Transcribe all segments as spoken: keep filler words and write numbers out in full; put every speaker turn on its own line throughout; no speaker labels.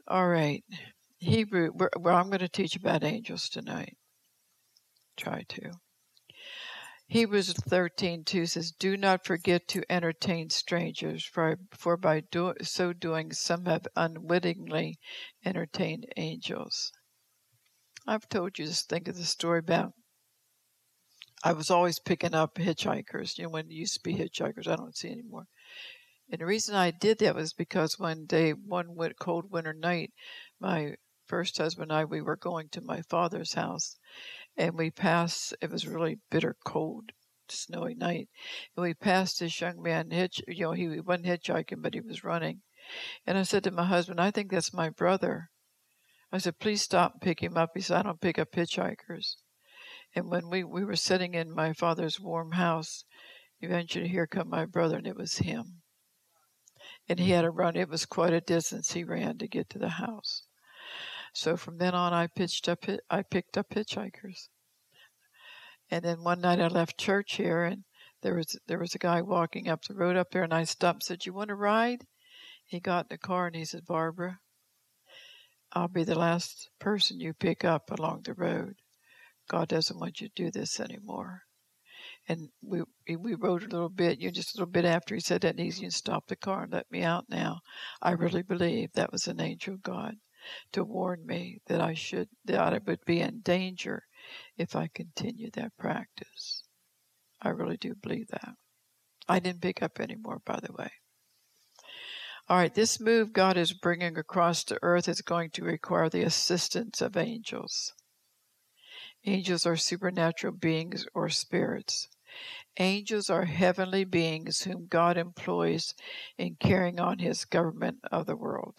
All right. Hebrew, we're, well, I'm going to teach about angels tonight. Try to. Hebrews thirteen two says, "Do not forget to entertain strangers, for, for by do, so doing some have unwittingly entertained angels." I've told you this thing of the story about I was always picking up hitchhikers. You know, when there used to be hitchhikers, I don't see anymore. And the reason I did that was because one day, one wet, cold winter night, my first husband and I, we were going to my father's house, and we passed, it was really bitter cold, snowy night, and we passed this young man, hitch, you know, he wasn't hitchhiking, but he was running. And I said to my husband, "I think that's my brother." I said, "Please stop and pick him up." He said, "I don't pick up hitchhikers." And when we, we were sitting in my father's warm house, eventually here come my brother, and it was him. And he had to run. It was quite a distance he ran to get to the house. So from then on, I pitched up. I picked up hitchhikers. And then one night I left church here, and there was there was a guy walking up the road up there, and I stopped and said, "You want to ride?" He got in the car and he said, "Barbara, I'll be the last person you pick up along the road. God doesn't want you to do this anymore." And we we rode a little bit, you know, just a little bit after he said that, and he stopped the car and let me out now. I really believe that was an angel of God to warn me that I should, that I would be in danger if I continued that practice. I really do believe that. I didn't pick up any more, by the way. All right, this move God is bringing across the earth is going to require the assistance of angels. Angels are supernatural beings or spirits. Angels are heavenly beings whom God employs in carrying on his government of the world.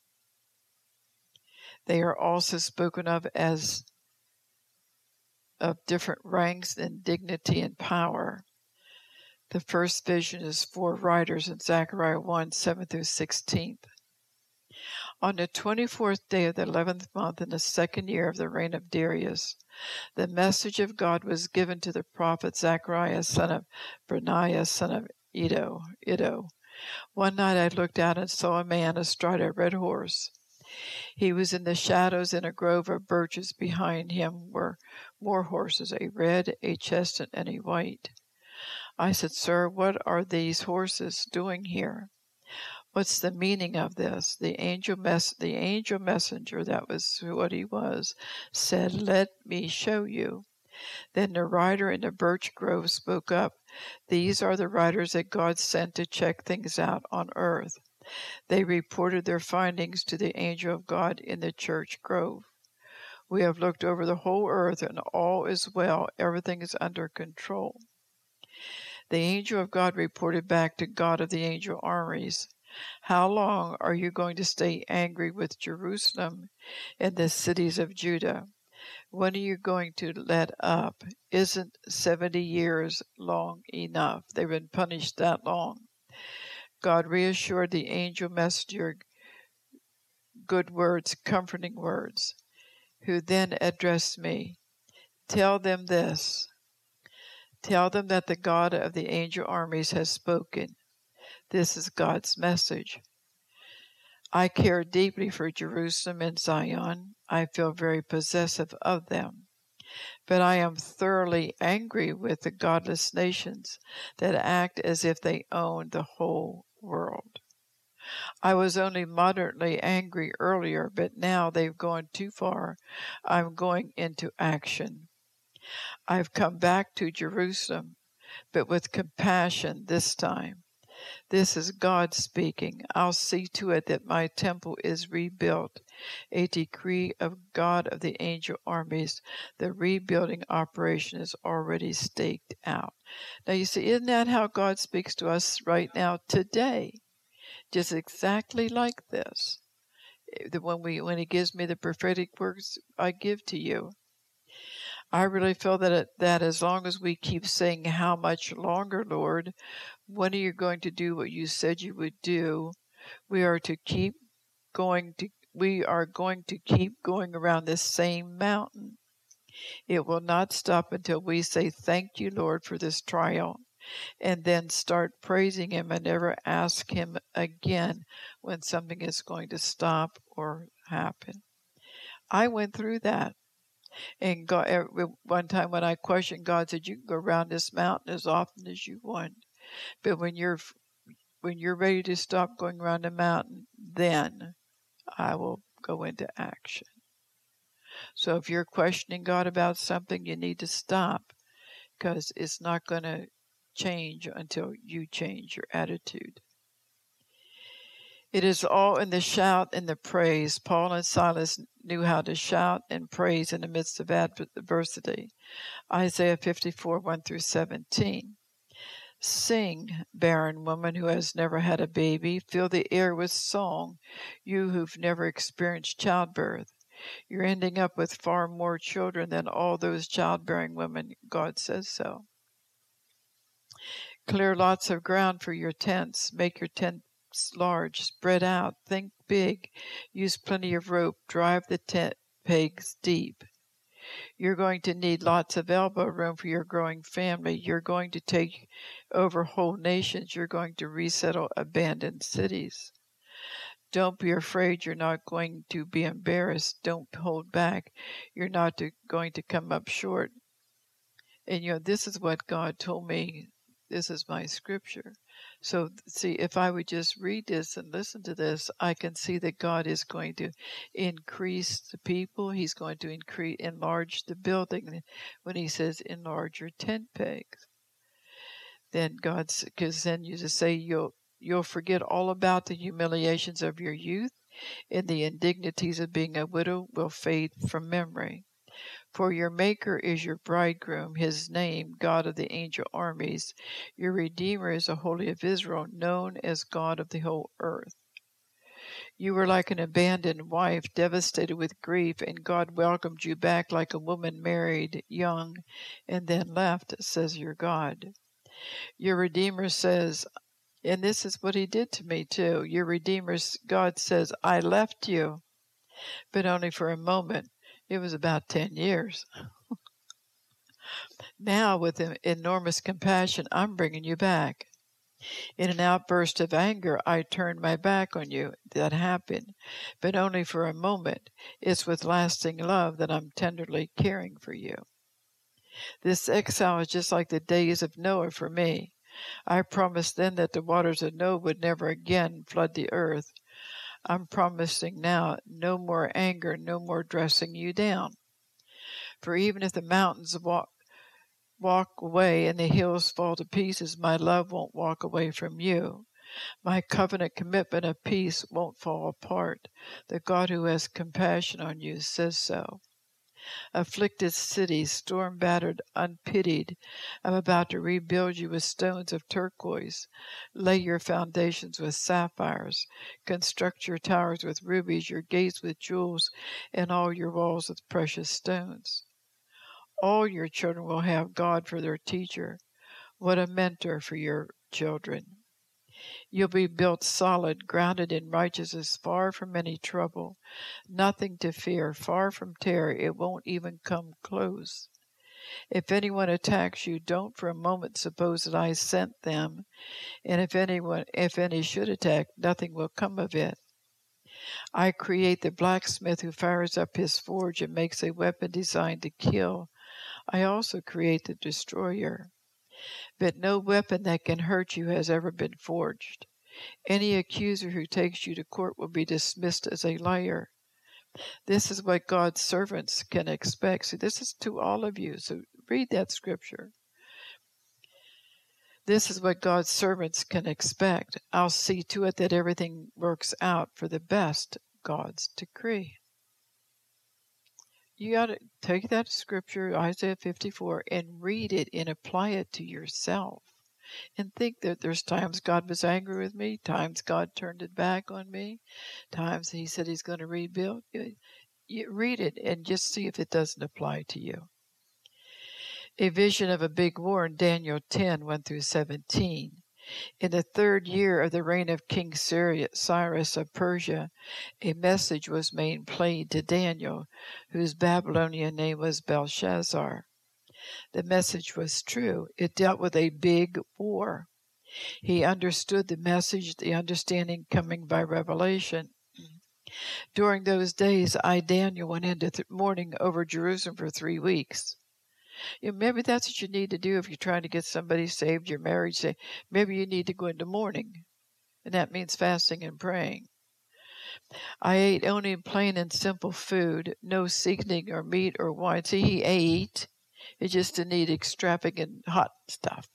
They are also spoken of as of different ranks and dignity and power. The first vision is four riders in Zechariah one, seven through sixteen. On the twenty-fourth day of the eleventh month in the second year of the reign of Darius, the message of God was given to the prophet Zechariah, son of Benaiah, son of Iddo. Iddo. One night I looked out and saw a man astride a red horse. He was in the shadows in a grove of birches. Behind him were more horses, a red, a chestnut, and a white. I said, "Sir, what are these horses doing here? What's the meaning of this?" The angel mess the angel messenger, that was what he was, said, "Let me show you." Then the rider in the birch grove spoke up. "These are the riders that God sent to check things out on earth." They reported their findings to the angel of God in the church grove. "We have looked over the whole earth, and all is well. Everything is under control." The angel of God reported back to God of the angel armies, "How long are you going to stay angry with Jerusalem and the cities of Judah? When are you going to let up? Isn't seventy years long enough?" They've been punished that long. God reassured the angel messenger good words, comforting words, who then addressed me. "Tell them this. Tell them that the God of the angel armies has spoken. This is God's message. I care deeply for Jerusalem and Zion. I feel very possessive of them. But I am thoroughly angry with the godless nations that act as if they own the whole world. I was only moderately angry earlier, but now they've gone too far. I'm going into action. I've come back to Jerusalem, but with compassion this time. This is God speaking. I'll see to it that my temple is rebuilt. A decree of God of the angel armies. The rebuilding operation is already staked out." Now you see, isn't that how God speaks to us right now, today? Just exactly like this. When we, when he gives me the prophetic words I give to you. I really feel that it, that as long as we keep saying, "How much longer, Lord? When are you going to do what you said you would do?" We are to keep going to we are going to keep going around this same mountain. It will not stop until we say, "Thank you, Lord, for this trial. and then start praising Him and never ask Him again when something is going to stop or happen. I went through that. And God, one time when I questioned, God said, "You can go around this mountain as often as you want, but when you're when you're ready to stop going around the mountain, then I will go into action." So if you're questioning God about something, you need to stop, because it's not going to change until you change your attitude. It is all in the shout and the praise. Paul and Silas knew how to shout and praise in the midst of adversity. Isaiah fifty-four, one through seventeen. Sing, barren woman who has never had a baby. Fill the air with song, you who've never experienced childbirth. You're ending up with far more children than all those childbearing women. God says so. Clear lots of ground for your tents. Make your tents large. Spread out. Think big. Use plenty of rope. Drive the tent pegs deep. You're going to need lots of elbow room for your growing family. You're going to take over whole nations. You're going to resettle abandoned cities. Don't be afraid. You're not going to be embarrassed. Don't hold back. You're not to, going to come up short. And, you know, this is what God told me. This is my scripture. So, see, if I would just read this and listen to this, I can see that God is going to increase the people. He's going to increase, enlarge the building. When He says enlarge your tent pegs, then God's, because then you just say you'll you'll forget all about the humiliations of your youth, and the indignities of being a widow will fade from memory. For your Maker is your bridegroom, His name, God of the angel armies. Your Redeemer is the Holy of Israel, known as God of the whole earth. You were like an abandoned wife, devastated with grief, and God welcomed you back like a woman married, young, and then left, says your God. Your Redeemer says, and this is what He did to me too, your Redeemer, God says, I left you, but only for a moment. It was about ten years. Now, with enormous compassion, I'm bringing you back. In an outburst of anger, I turned my back on you. That happened, but only for a moment. It's with lasting love that I'm tenderly caring for you. This exile is just like the days of Noah for me. I promised then that the waters of Noah would never again flood the earth. I'm promising now no more anger, no more dressing you down. For even if the mountains walk, walk away and the hills fall to pieces, my love won't walk away from you. My covenant commitment of peace won't fall apart. The God who has compassion on you says so. Afflicted city, storm-battered, unpitied, I'm about to rebuild you with stones of turquoise. Lay your foundations with sapphires. Construct your towers with rubies, your gates with jewels, and all your walls with precious stones. All your children will have God for their teacher. What a mentor for your children. You'll be built solid, grounded in righteousness, far from any trouble. Nothing to fear, far from terror. It won't even come close. If anyone attacks you, don't for a moment suppose that I sent them. And if anyone, if any should attack, nothing will come of it. I create the blacksmith who fires up his forge and makes a weapon designed to kill. I also create the destroyer. But no weapon that can hurt you has ever been forged. Any accuser who takes you to court will be dismissed as a liar. This is what God's servants can expect. So this is to all of you. So read that scripture. This is what God's servants can expect. I'll see to it that everything works out for the best, God's decree. You got to take that scripture, Isaiah fifty-four, and read it and apply it to yourself. And think that there's times God was angry with me, times God turned it back on me, times He said He's going to rebuild. You read it and just see if it doesn't apply to you. A vision of a big war in Daniel ten, one through seventeen. In the third year of the reign of King Cyrus of Persia, a message was made plain to Daniel, whose Babylonian name was Belshazzar. The message was true. It dealt with a big war. He understood the message, the understanding coming by revelation. During those days, I, Daniel, went into th- mourning over Jerusalem for three weeks. You know, maybe that's what you need to do if you're trying to get somebody saved, your marriage saved. Maybe you need to go into mourning, and that means fasting and praying. I ate only plain and simple food, no seasoning or meat or wine. See, he ate. It just didn't eat extravagant hot stuff.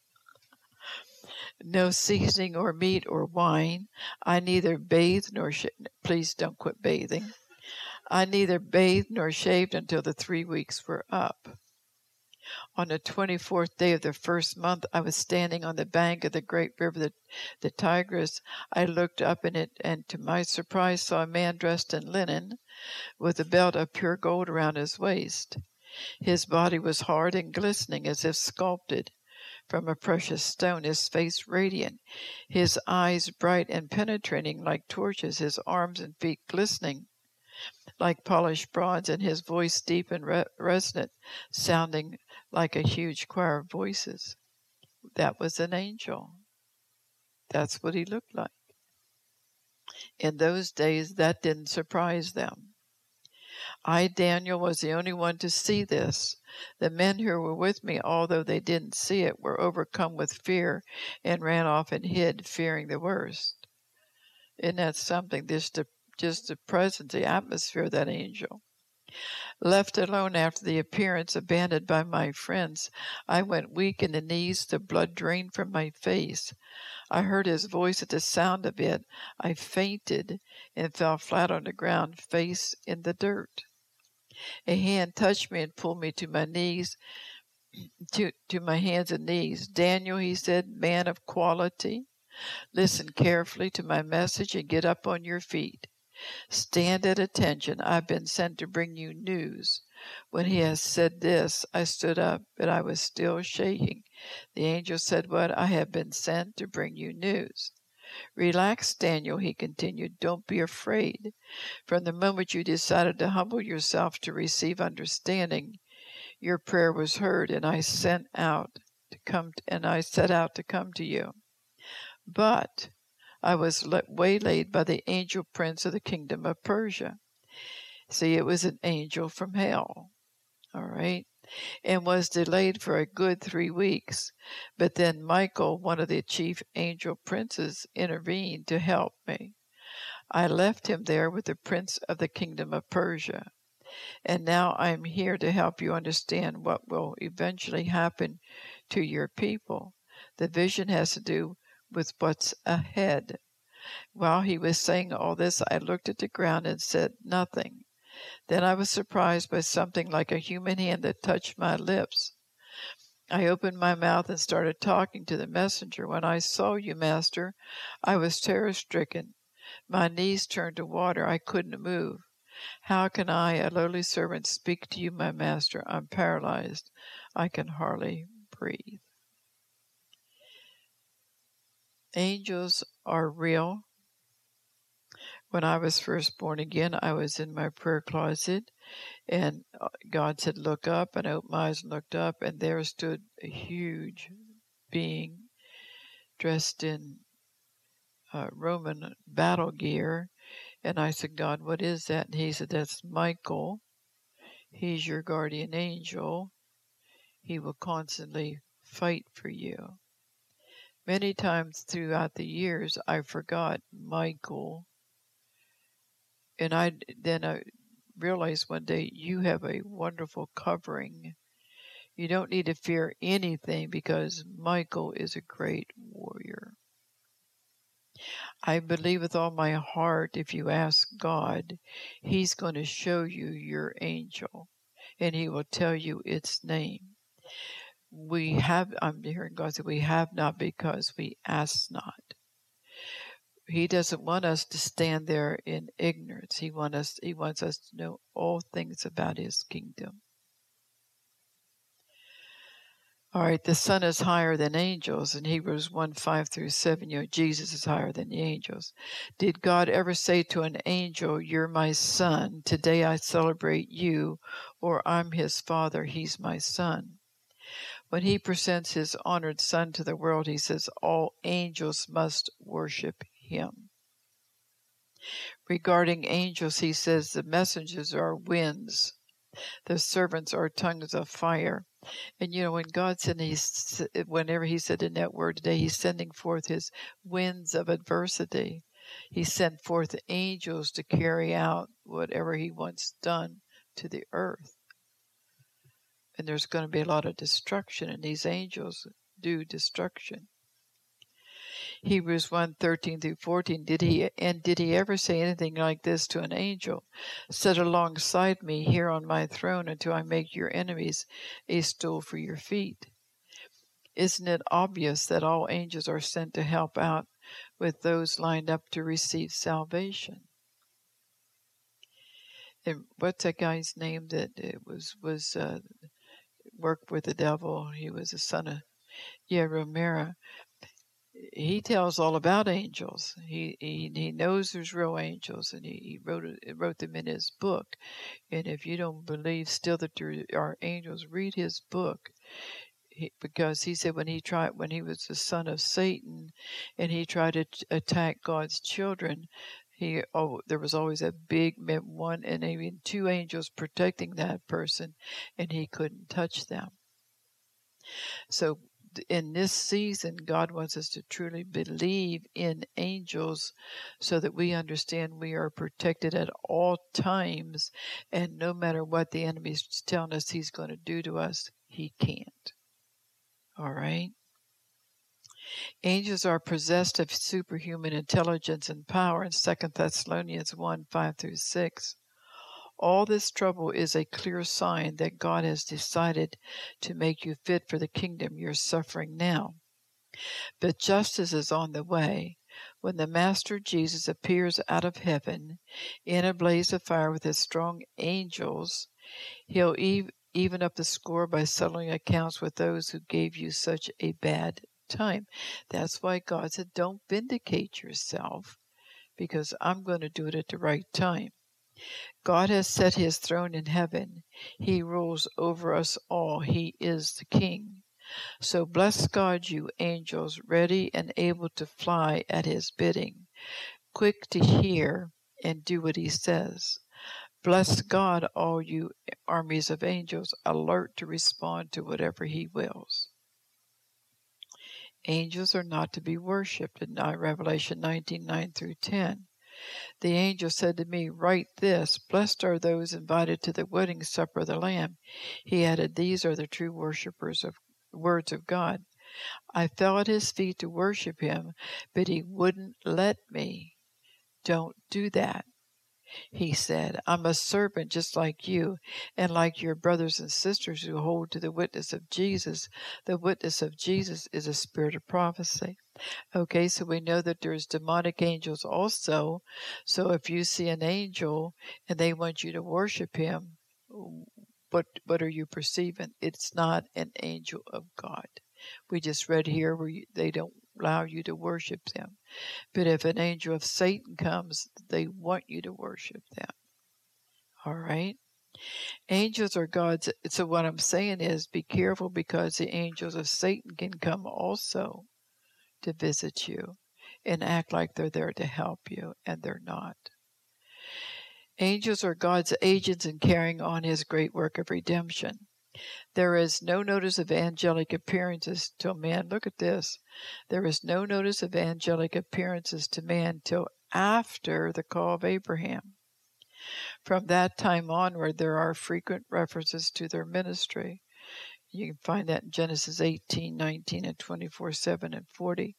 No seasoning or meat or wine. I neither bathed nor sh- please don't quit bathing. I neither bathed nor shaved until the three weeks were up. On the twenty-fourth day of the first month, I was standing on the bank of the great river, the, the Tigris. I looked up in it, and to my surprise saw a man dressed in linen, with a belt of pure gold around his waist. His body was hard and glistening as if sculpted from a precious stone, his face radiant, his eyes bright and penetrating like torches, his arms and feet glistening like polished bronze, and his voice deep and re- resonant, sounding like a huge choir of voices. That was an angel. That's what he looked like. In those days, that didn't surprise them. I, Daniel, was the only one to see this. The men who were with me, although they didn't see it, were overcome with fear and ran off and hid, fearing the worst. Isn't that something? Just the, just the presence, the atmosphere of that angel. Left alone after the appearance, abandoned by my friends, I went weak in the knees, the blood drained from my face. I heard his voice. At the sound of it, I fainted and fell flat on the ground, face in the dirt. A hand touched me and pulled me to my knees, to, to my hands and knees. Daniel, he said, man of quality, listen carefully to my message and get up on your feet. Stand at attention. I've been sent to bring you news. When he has said this, I stood up, but I was still shaking. The angel said, what? I have been sent to bring you news. Relax, Daniel, he continued. Don't be afraid. From the moment you decided to humble yourself to receive understanding, your prayer was heard, and I sent out to come, to, and I set out to come to you. But I was waylaid by the angel prince of the kingdom of Persia. See, it was an angel from hell, all right, and was delayed for a good three weeks. But then Michael, one of the chief angel princes, intervened to help me. I left him there with the prince of the kingdom of Persia. And now I am here to help you understand what will eventually happen to your people. The vision has to do with what's ahead. While he was saying all this, I looked at the ground and said nothing. Then I was surprised by something like a human hand that touched my lips. I opened my mouth and started talking to the messenger. When I saw you, Master, I was terror-stricken. My knees turned to water. I couldn't move. How can I, a lowly servant, speak to you, my master? I'm paralyzed. I can hardly breathe. Angels are real. When I was first born again, I was in my prayer closet, and God said, look up, and I opened my eyes and looked up, and there stood a huge being dressed in uh, Roman battle gear. And I said, God, what is that? And he said, that's Michael. He's your guardian angel. He will constantly fight for you. Many times throughout the years, I forgot Michael. And I then I realized one day, you have a wonderful covering. You don't need to fear anything because Michael is a great warrior. I believe with all my heart, if you ask God, he's going to show you your angel, and he will tell you its name. We have, I'm hearing God say, we have not because we ask not. He doesn't want us to stand there in ignorance. He want us, he wants us to know all things about his kingdom. All right, the Son is higher than angels. In Hebrews one, five through seven, you know, Jesus is higher than the angels. Did God ever say to an angel, you're my son, today I celebrate you, or I'm his father, he's my son? When he presents his honored son to the world, he says all angels must worship him. Regarding angels, he says the messengers are winds, the servants are tongues of fire. And you know, when God said, he's, whenever he said in that word today, he's sending forth his winds of adversity. He sent forth angels to carry out whatever he wants done to the earth. And there's going to be a lot of destruction, and these angels do destruction. Hebrews one, thirteen through fourteen, did he and did he ever say anything like this to an angel? Sit alongside me here on my throne until I make your enemies a stool for your feet. Isn't it obvious that all angels are sent to help out with those lined up to receive salvation? And what's that guy's name that it was was uh, worked with the devil? He was a son of yeah Romero. He tells all about angels. He he he knows there's real angels, and he, he wrote it, wrote them in his book. And if you don't believe still that there are angels, read his book. He, because he said when he tried when he was the son of Satan, and he tried to t- attack God's children, he oh there was always a big one and even two angels protecting that person, and he couldn't touch them. So in this season, God wants us to truly believe in angels so that we understand we are protected at all times, and no matter what the enemy is telling us he's going to do to us, he can't. All right? Angels are possessed of superhuman intelligence and power in Second Thessalonians one, five through six. All this trouble is a clear sign that God has decided to make you fit for the kingdom you're suffering now. But justice is on the way. When the Master Jesus appears out of heaven in a blaze of fire with his strong angels, he'll ev- even up the score by settling accounts with those who gave you such a bad time. That's why God said, don't vindicate yourself, because I'm going to do it at the right time. God has set his throne in heaven. He rules over us all. He is the King. So bless God, you angels, ready and able to fly at his bidding, quick to hear and do what he says. Bless God, all you armies of angels, alert to respond to whatever he wills. Angels are not to be worshipped in Revelation nineteen, nine through ten. The angel said to me, write this, blessed are those invited to the wedding supper of the Lamb. He added, these are the true worshippers of words of God. I fell at his feet to worship him, but he wouldn't let me. Don't do that, he said. I'm a servant just like you, and like your brothers and sisters who hold to the witness of Jesus. The witness of Jesus is a spirit of prophecy. Okay, so we know that there's demonic angels also. So if you see an angel and they want you to worship him, what what are you perceiving? It's not an angel of God. We just read here where you, they don't allow you to worship them. But if an angel of Satan comes, they want you to worship them. All right? Angels are God's. So what I'm saying is be careful, because the angels of Satan can come also to visit you and act like they're there to help you, and they're not. Angels are God's agents in carrying on his great work of redemption. There is no notice of angelic appearances till man, look at this, there is no notice of angelic appearances to man till after the call of Abraham. From that time onward, there are frequent references to their ministry. You can find that in Genesis eighteen, nineteen, and twenty-four, seven, and forty.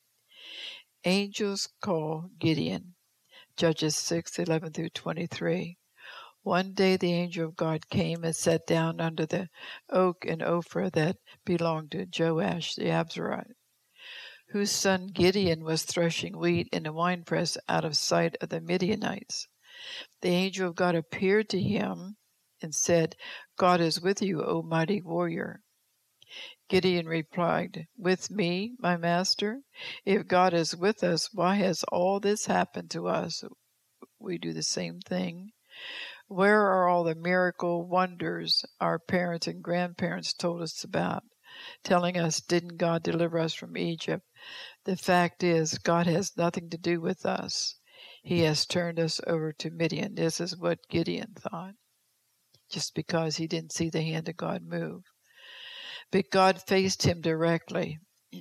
Angels call Gideon, Judges six, eleven through twenty-three. One day the angel of God came and sat down under the oak in Ophrah that belonged to Joash the Abzerite, whose son Gideon was threshing wheat in a winepress out of sight of the Midianites. The angel of God appeared to him and said, God is with you, O mighty warrior. Gideon replied, with me, my master? If God is with us, why has all this happened to us? We do the same thing. Where are all the miracle wonders our parents and grandparents told us about? telling us, didn't God deliver us from Egypt? The fact is, God has nothing to do with us. He has turned us over to Midian. This is what Gideon thought, just because he didn't see the hand of God move. But God faced him directly.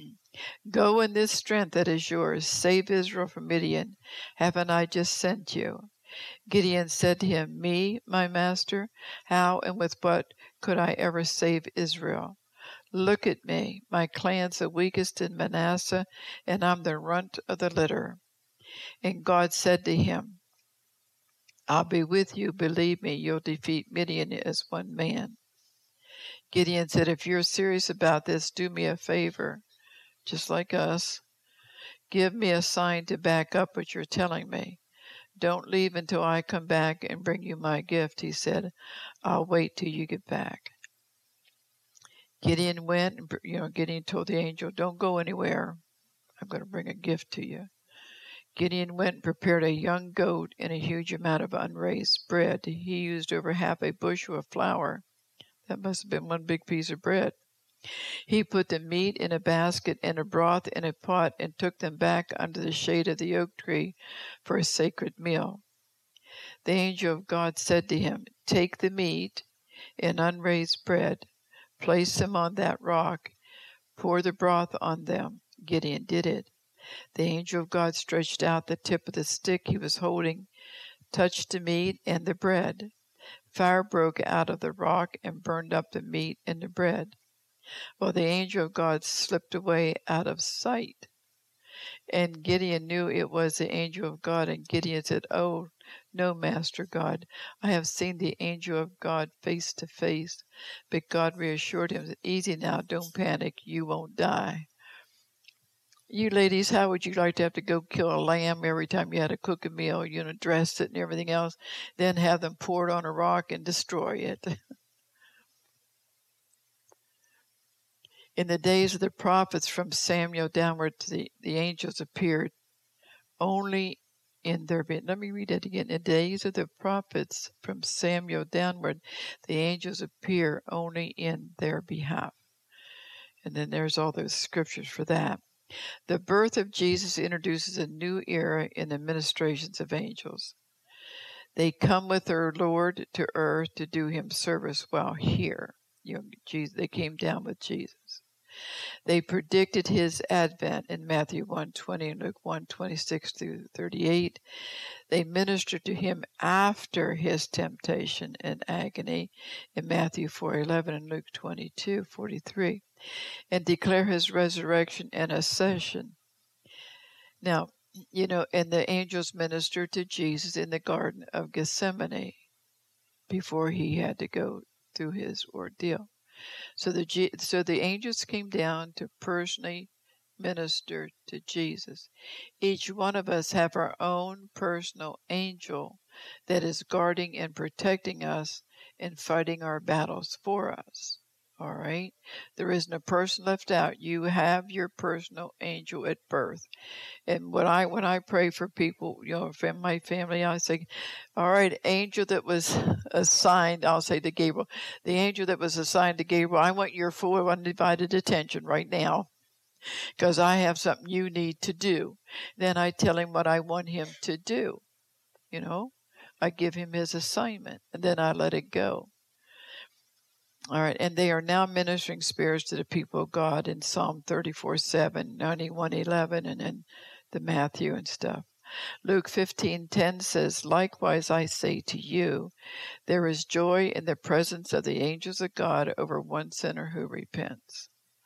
Go in this strength that is yours. Save Israel from Midian. Haven't I just sent you? Gideon said to him, Me, my master? How and with what could I ever save Israel? Look at me. My clan's the weakest in Manasseh, and I'm the runt of the litter. And God said to him, I'll be with you. Believe me, you'll defeat Midian as one man. Gideon said, if you're serious about this, do me a favor. Just like us, give me a sign to back up what you're telling me. Don't leave until I come back and bring you my gift, he said. I'll wait till you get back. Gideon went, and, you know, Gideon told the angel, don't go anywhere. I'm going to bring a gift to you. Gideon went and prepared a young goat and a huge amount of unraised bread. He used over half a bushel of flour. That must have been one big piece of bread. He put the meat in a basket and a broth in a pot and took them back under the shade of the oak tree for a sacred meal. The angel of God said to him, take the meat and unraised bread, place them on that rock, pour the broth on them. Gideon did it. The angel of God stretched out the tip of the stick he was holding, touched the meat and the bread. Fire broke out of the rock and burned up the meat and the bread. Well, the angel of God slipped away out of sight. And Gideon knew it was the angel of God, and Gideon said, oh, no, Master God, I have seen the angel of God face to face. But God reassured him, easy now, don't panic, you won't die. You ladies, how would you like to have to go kill a lamb every time you had to cook a meal, you know, dress it and everything else, then have them pour it on a rock and destroy it? In the days of the prophets from Samuel downward, the, the angels appeared only in their... Let me read it again. In the days of the prophets from Samuel downward, the angels appear only in their behalf. And then there's all those scriptures for that. The birth of Jesus introduces a new era in the ministrations of angels. They come with their Lord to earth to do him service while here. You know, Jesus, they came down with Jesus. They predicted his advent in Matthew one twenty and Luke one twenty-six through thirty-eight. They ministered to him after his temptation and agony in Matthew four eleven and Luke twenty-two forty-three, and declare his resurrection and ascension. Now, you know, and the angels ministered to Jesus in the Garden of Gethsemane before he had to go through his ordeal. So the so the angels came down to personally minister to Jesus. Each one of us have our own personal angel that is guarding and protecting us and fighting our battles for us. All right? There isn't a person left out. You have your personal angel at birth. And when I when I pray for people, you know, from my family, I say, all right, angel that was assigned, I'll say to Gabriel, the angel that was assigned to Gabriel, I want your full undivided attention right now because I have something you need to do. Then I tell him what I want him to do. You know, I give him his assignment and then I let it go. All right, and they are now ministering spirits to the people of God in Psalm thirty-four seven, ninety-one eleven, and then the Matthew and stuff. Luke fifteen ten says, likewise I say to you, there is joy in the presence of the angels of God over one sinner who repents.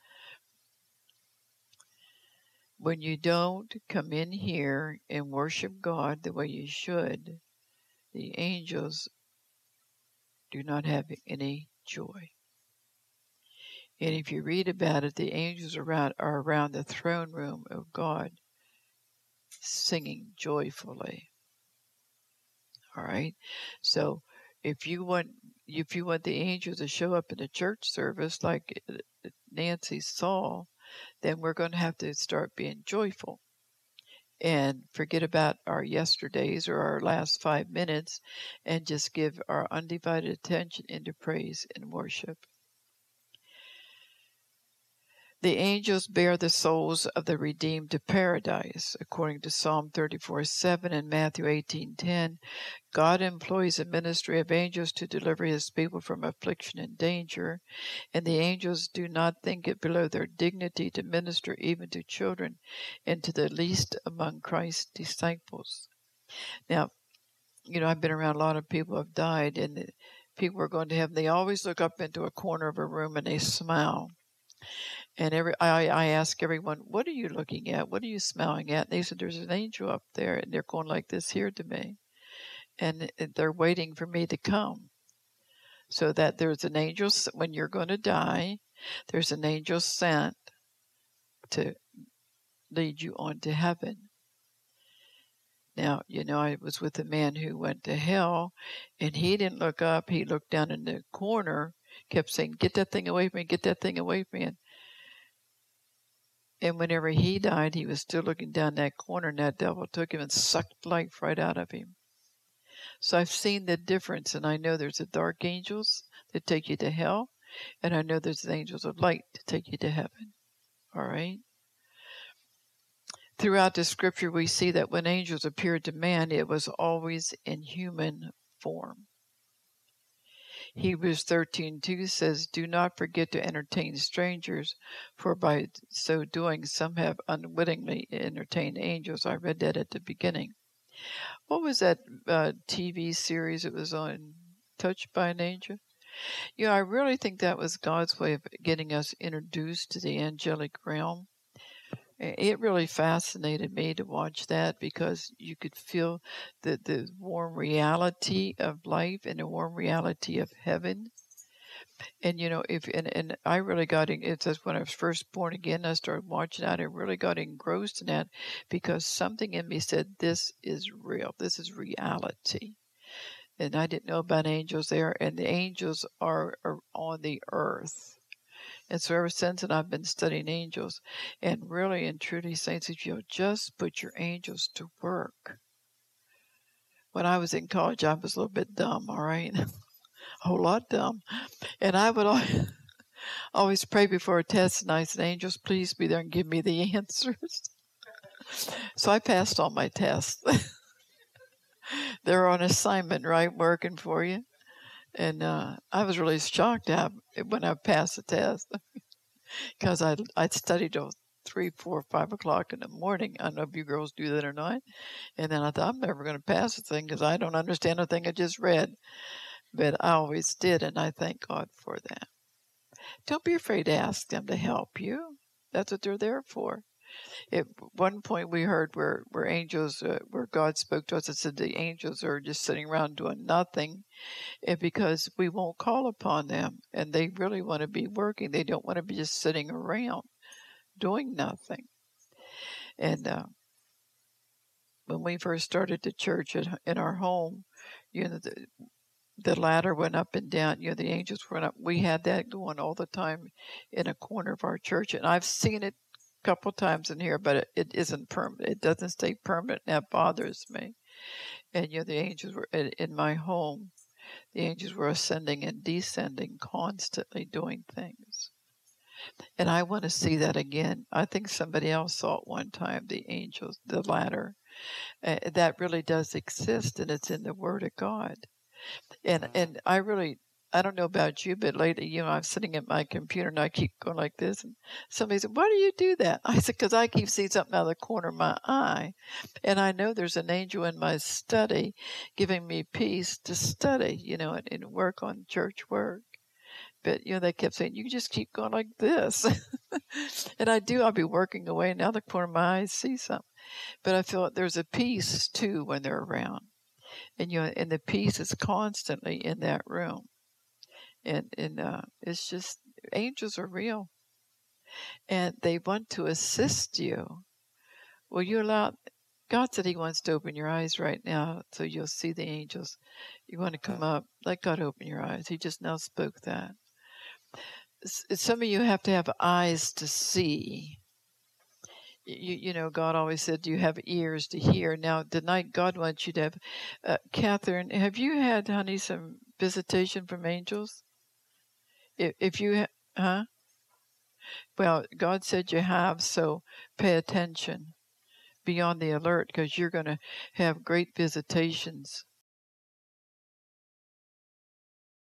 When you don't come in here and worship God the way you should, the angels do not have any joy. And if you read about it, the angels around are around the throne room of God singing joyfully. All right? So if you want if you want the angels to show up in a church service like Nancy saw, then we're going to have to start being joyful and forget about our yesterdays or our last five minutes and just give our undivided attention into praise and worship. The angels bear the souls of the redeemed to paradise. According to Psalm thirty-four seven and Matthew eighteen ten, God employs a ministry of angels to deliver his people from affliction and danger, and the angels do not think it below their dignity to minister even to children and to the least among Christ's disciples. Now, you know, I've been around a lot of people who have died, and people are going to heaven. They always look up into a corner of a room and they smile. And every I, I ask everyone, what are you looking at? What are you smiling at? And they said, there's an angel up there, and they're going like this here to me. And they're waiting for me to come. So that there's an angel, when you're going to die, there's an angel sent to lead you on to heaven. Now, you know, I was with a man who went to hell, and he didn't look up. He looked down in the corner, kept saying, get that thing away from me, get that thing away from me. And And whenever he died, he was still looking down that corner, and that devil took him and sucked life right out of him. So I've seen the difference, and I know there's the dark angels that take you to hell, and I know there's the angels of light to take you to heaven. All right? Throughout the scripture, we see that when angels appeared to man, it was always in human form. Hebrews thirteen two says, do not forget to entertain strangers, for by so doing some have unwittingly entertained angels. I read that at the beginning. What was that uh, T V series that was on, Touched by an Angel? You know, I really think that was God's way of getting us introduced to the angelic realm. It really fascinated me to watch that, because you could feel the, the warm reality of life and the warm reality of heaven. And, you know, if and, and I really got in, it says when I was first born again, I started watching that. I really got engrossed in that, because something in me said, this is real. This is reality. And I didn't know about angels there, and the angels are, are on the earth. And so ever since then, I've been studying angels. And really and truly, saints, if you'll just put your angels to work. When I was in college, I was a little bit dumb, all right? A whole lot dumb. And I would always, always pray before a test, and I said, angels, please be there and give me the answers. So I passed all my tests. They're on assignment, right, working for you. And uh, I was really shocked to have, when I passed the test, because I'd, I'd studied till three, four, five o'clock in the morning. I don't know if you girls do that or not. And then I thought, I'm never going to pass the thing, because I don't understand a thing I just read. But I always did, and I thank God for that. Don't be afraid to ask them to help you. That's what they're there for. At one point, we heard where, where angels, uh, where God spoke to us and said the angels are just sitting around doing nothing, and because we won't call upon them, and they really want to be working. They don't want to be just sitting around doing nothing. And uh, when we first started the church at, in our home, you know, the, the ladder went up and down. You know, the angels went up. We had that going all the time in a corner of our church, and I've seen it couple times in here, but it, it isn't permanent. It doesn't stay permanent. And that bothers me. And you know, the angels were in, in my home. The angels were ascending and descending, constantly doing things. And I want to see that again. I think somebody else saw it one time. The angels, the ladder, uh, that really does exist, and it's in the Word of God. And and I really. I don't know about you, but lately, you know, I'm sitting at my computer and I keep going like this. And somebody said, why do you do that? I said, because I keep seeing something out of the corner of my eye. And I know there's an angel in my study giving me peace to study, you know, and, and work on church work. But, you know, they kept saying, you just keep going like this. And I do. I'll be working away, and now the corner of my eye I see something. But I feel like there's a peace, too, when they're around. And, you know, and the peace is constantly in that room. And, and uh, it's just, angels are real. And they want to assist you. Will you allow, God said he wants to open your eyes right now so you'll see the angels. You want to come up, let God open your eyes. He just now spoke that. Some of you have to have eyes to see. You, you know, God always said you have ears to hear. Now, tonight, God wants you to have, uh, Catherine, have you had, honey, some visitation from angels? If, if you, ha- huh? Well, God said you have, so pay attention. Be on the alert because you're going to have great visitations